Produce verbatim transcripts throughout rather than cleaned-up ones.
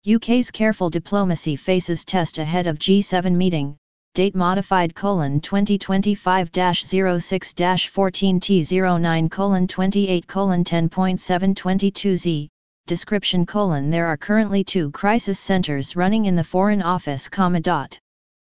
U K's careful diplomacy faces test ahead of G seven meeting, date modified colon twenty twenty-five dash zero six dash fourteen T zero nine colon twenty-eight colon ten point seven twenty-two Z, description colon there are currently two crisis centers running in the Foreign Office, comma dot.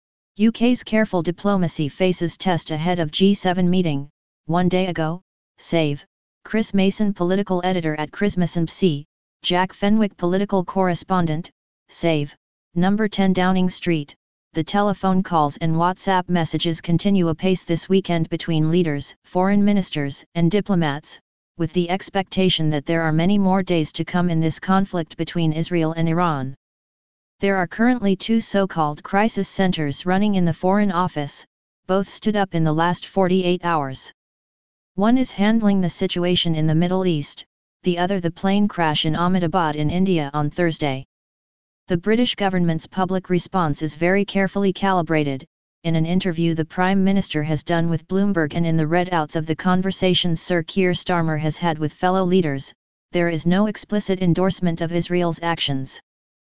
U K's careful diplomacy faces test ahead of G seven meeting, one day ago, save, Chris Mason political editor at Christmas M C, Jack Fenwick political correspondent, save, number ten Downing Street. The telephone calls and WhatsApp messages continue apace this weekend between leaders, foreign ministers, and diplomats, with the expectation that there are many more days to come in this conflict between Israel and Iran. There are currently two so-called crisis centers running in the Foreign Office, both stood up in the last forty-eight hours. One is handling the situation in the Middle East, the other the plane crash in Ahmedabad in India on Thursday. The British government's public response is very carefully calibrated. In an interview the Prime Minister has done with Bloomberg and in the readouts of the conversations Sir Keir Starmer has had with fellow leaders, there is no explicit endorsement of Israel's actions.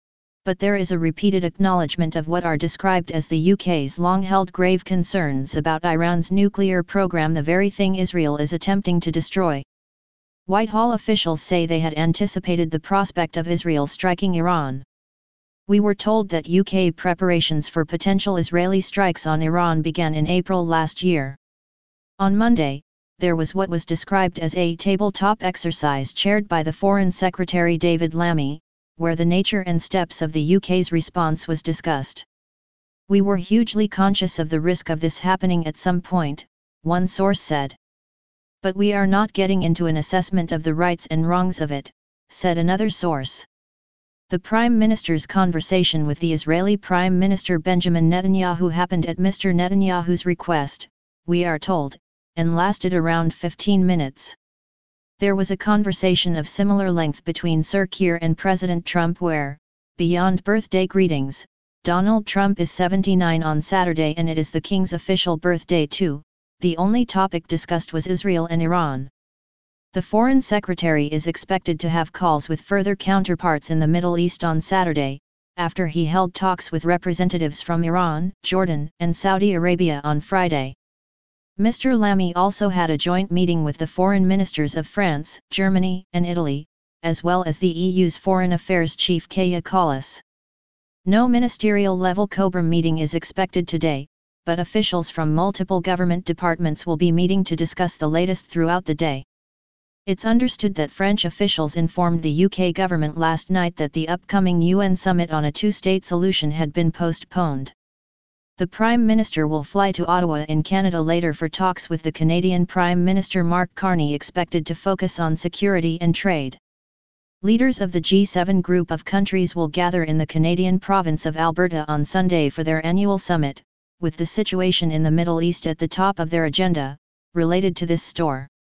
But there is a repeated acknowledgement of what are described as the U K's long-held grave concerns about Iran's nuclear program, the very thing Israel is attempting to destroy. Whitehall officials say they had anticipated the prospect of Israel striking Iran. We were told that U K preparations for potential Israeli strikes on Iran began in April last year. On Monday, there was what was described as a tabletop exercise chaired by the Foreign Secretary David Lammy, where the nature and steps of the U K's response was discussed. We were hugely conscious of the risk of this happening at some point, one source said. But we are not getting into an assessment of the rights and wrongs of it, said another source. The Prime Minister's conversation with the Israeli Prime Minister Benjamin Netanyahu happened at Mister Netanyahu's request, we are told, and lasted around fifteen minutes. There was a conversation of similar length between Sir Keir and President Trump where, beyond birthday greetings, Donald Trump is seventy-nine on Saturday and it is the King's official birthday too, the only topic discussed was Israel and Iran. The Foreign Secretary is expected to have calls with further counterparts in the Middle East on Saturday, after he held talks with representatives from Iran, Jordan, and Saudi Arabia on Friday. Mister Lammy also had a joint meeting with the foreign ministers of France, Germany, and Italy, as well as the E U's Foreign Affairs Chief Kaja Kallas. No ministerial-level COBRAM meeting is expected today, but officials from multiple government departments will be meeting to discuss the latest throughout the day. It's understood that French officials informed the U K government last night that the upcoming U N summit on a two-state solution had been postponed. The Prime Minister will fly to Ottawa in Canada later for talks with the Canadian Prime Minister Mark Carney, expected to focus on security and trade. Leaders of the G seven group of countries will gather in the Canadian province of Alberta on Sunday for their annual summit, with the situation in the Middle East at the top of their agenda, related to this store.